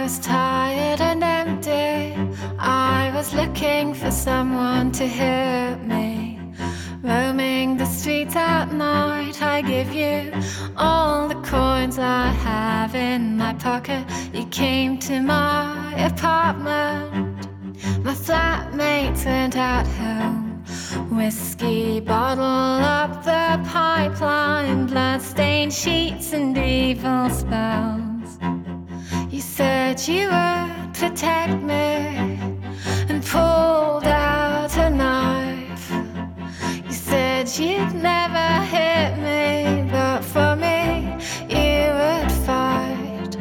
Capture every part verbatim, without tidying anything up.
was tired and empty. I was looking for someone to hear me. Roaming the streets at night, I give you all the coins I have in my pocket. You came to my apartment. My flatmates went at home. Whiskey bottle up the pipeline, blood-stained sheets and evil spells. You said you would protect me and pulled out a knife. You said you'd never hit me, but for me you would fight.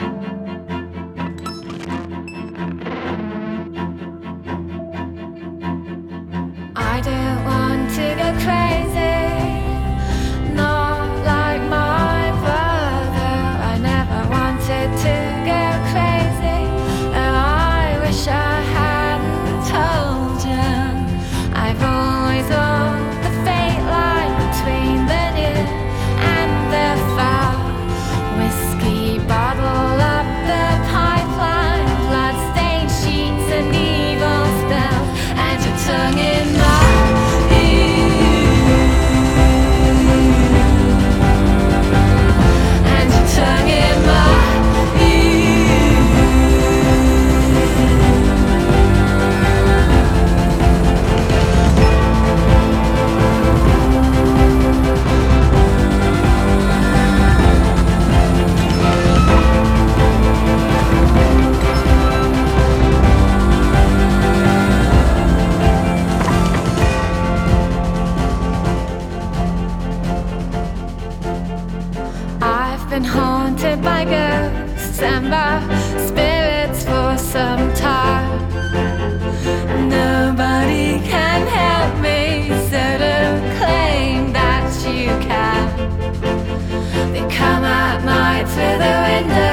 I don't want to go crazy, not like my brother. I never wanted to go crazy, and I wish I hadn't told you. I've always walked the fate line between the new and the far. Whiskey bottle up the pipeline, blood-stained sheets and evil spells, and your tongue in my and your tongue in my I've been haunted by ghosts and by spirits for some time. Nobody can help me, so don't claim that you can. They come at night through the window